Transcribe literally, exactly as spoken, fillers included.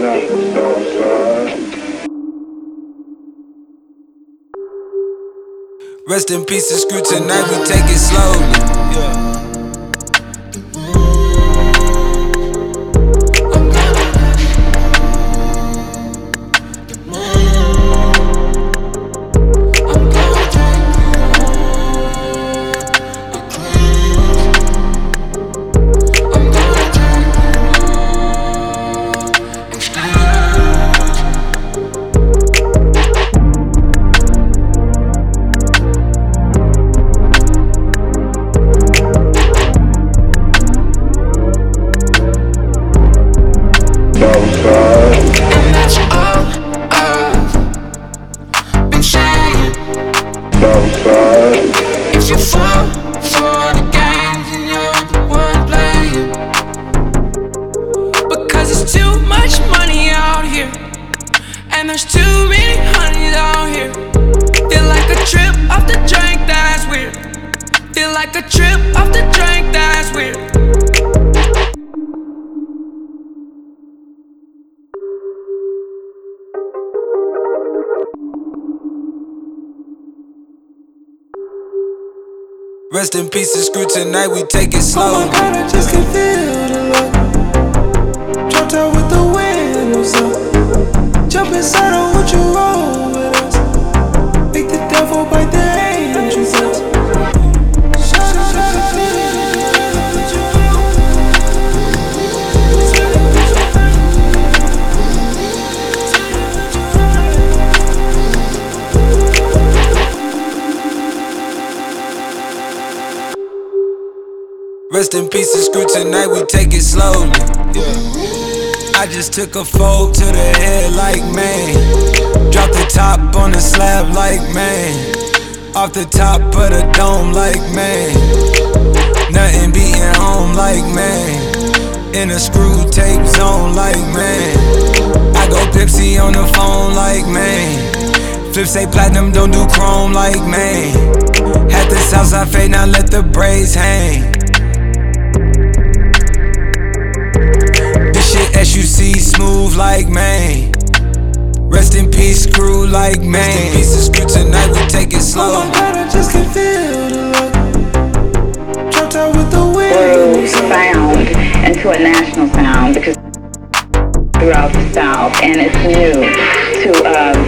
Rest in peace and screw tonight, we take it slowly. Yeah. If you fall for the games and you're the one playing, because there's too much money out here and there's too many honeys out here. Feel like a trip off the drink, that's weird. Feel like a trip off the drink, that's weird. Rest in peace and screw tonight, we take it slow. Oh my God, I just can feel the love. Dropped out with the windows up. Jump inside, I want you roll with us. Make the devil bite the angels up. Rest in peace and screw tonight, we take it slowly. Yeah. I just took a fold to the head like man. Drop the top on the slab like man. Off the top of the dome like man. Nothing beating home like man. In a screw tape zone like man. I go Pepsi on the phone like man. Flip say platinum, don't do chrome like man. Had the Southside fade, now let the braids hang. S U C smooth like man. Rest in peace, crew like man. Rest in peace and screw tonight, we take it slow. Oh my God, I just can feel the love. Dropped out with the wind. Sound into a national sound because throughout the South, and it's new to um,